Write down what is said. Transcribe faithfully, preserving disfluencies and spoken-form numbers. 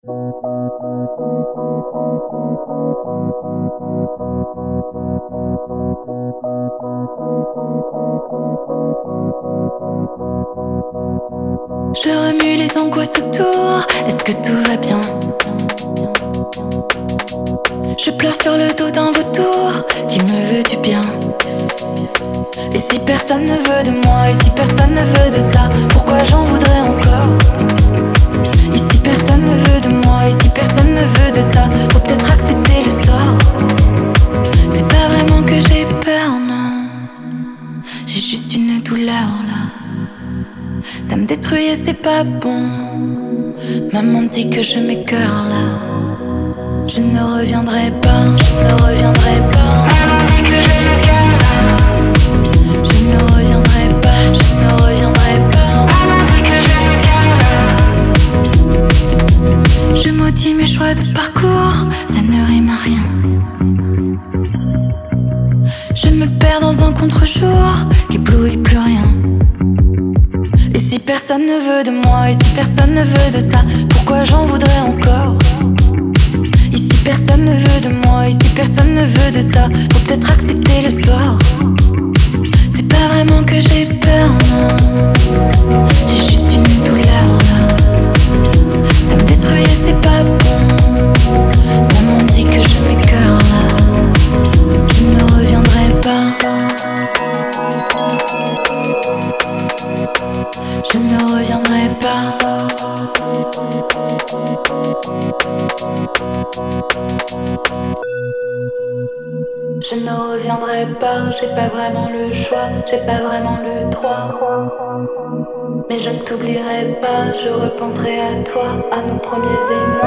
Je remue les angoisses autour, est-ce que tout va bien? Je pleure sur le dos d'un vautour qui me veut du bien. Et si personne ne veut de moi, et si personne ne veut de ça, pourquoi j'en voudrais encore? Et si personne ne veut de moi, et si personne ne veut de ça, faut peut-être accepter le sort. C'est pas vraiment que j'ai peur, non. J'ai juste une douleur là. Ça me détruit et c'est pas bon. Maman dit que je m'écœure là. Je ne reviendrai pas, je ne reviendrai pas. Maman dit que je m'écœure là. Je ne reviendrai pas, je ne reviendrai pas. Maman dit que je m'écœure là. Je maudis mes choix de parcours, ça ne rime à rien. Je me perds dans un contre-jour qui éblouit plus rien. Et si personne ne veut de moi, et si personne ne veut de ça, pourquoi j'en voudrais encore? Et si personne ne veut de moi, et si personne ne veut de ça, faut peut-être accepter le sort. C'est pas vraiment que j'ai peur, non. J'ai juste une douleur là. Ça me détruit et c'est pas bon. Maman dit que je m'écœure là. Je ne reviendrai pas. Je ne reviendrai pas. Je ne reviendrai pas, j'ai pas vraiment le choix, j'ai pas vraiment le droit. Mais je ne t'oublierai pas, je repenserai à toi, à nos premiers émois.